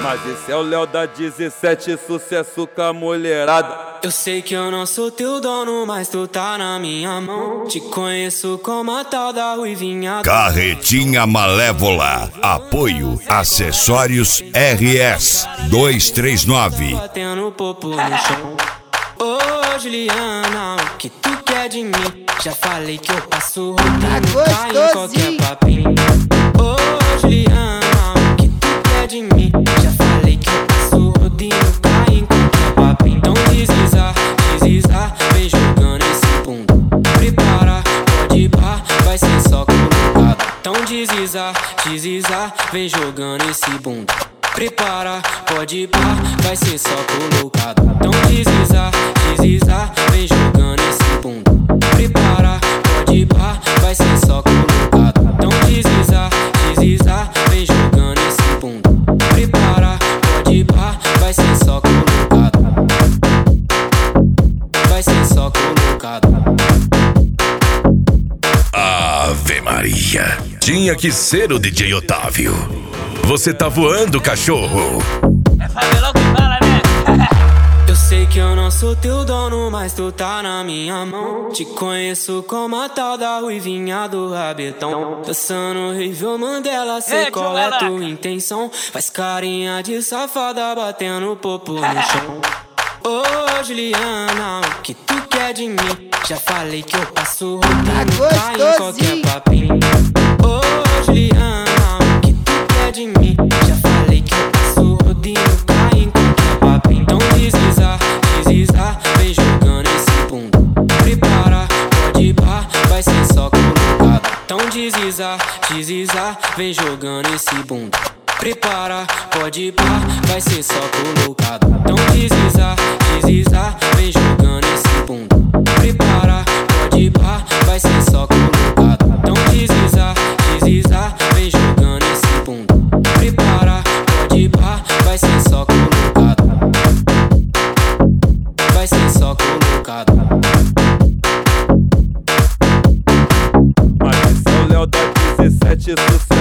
Mas esse é o Léo da 17, sucesso com a mulherada. Eu sei que eu não sou teu dono, mas tu tá na minha mão. Te conheço como a tal da ruivinha. Carretinha Malévola. Apoio Acessórios RS 239. Batendo popo no chão. Ô Juliana, o que tu quer de mim? Já falei que eu passo rodinho, tá em qualquer papinho. Ô Juliana, o que tu quer de mim? Já falei que eu passo rodinho, tá em qualquer papinho. Então desliza, vem jogando esse bundo. Prepara, pode ir pá, vai ser só colocado. Então desliza, vem jogando esse bundo. Prepara, pode ir pá, vai ser só colocado. Então desliza, vem jogando esse bundo. Prepara, pode ir pá, vai ser só colocado. Então desliza, vem jogando esse bundo. Prepara, pode ir pá, vai ser só colocado. Vai ser só colocado. Ave Maria. Tinha que ser o DJ Otávio. Você tá voando, cachorro. É Fabelão que fala, né? Eu sei que eu não sou teu dono, mas tu tá na minha mão. Te conheço como a tal da ruivinha do rabetão. Dançando Rivel Mandela, sei qual é tua intenção. Faz carinha de safada, batendo popo no chão. Ô Juliana, o que tu quer de mim? Já falei que eu passo rodinho, tá em qualquer papinho. Ô Juliana, o que tu quer de mim? Já falei que eu passo rodinho, tá em qualquer papinho. Então desliza, vem jogando esse bundo. Prepara, pode ir pá, vai ser só colocado. Então desliza, vem jogando esse bundo. Prepara, pode ir pá, vai ser só colocado. Então desliza, vem jogando esse bundo. Prepara, pode ir pá, vai ser só colocado. Então desliza, vem jogando esse bundo. Prepara, pode ir pá, vai ser só colocado. Vai ser só colocado. Mas esse é o Léo da 17, sucesso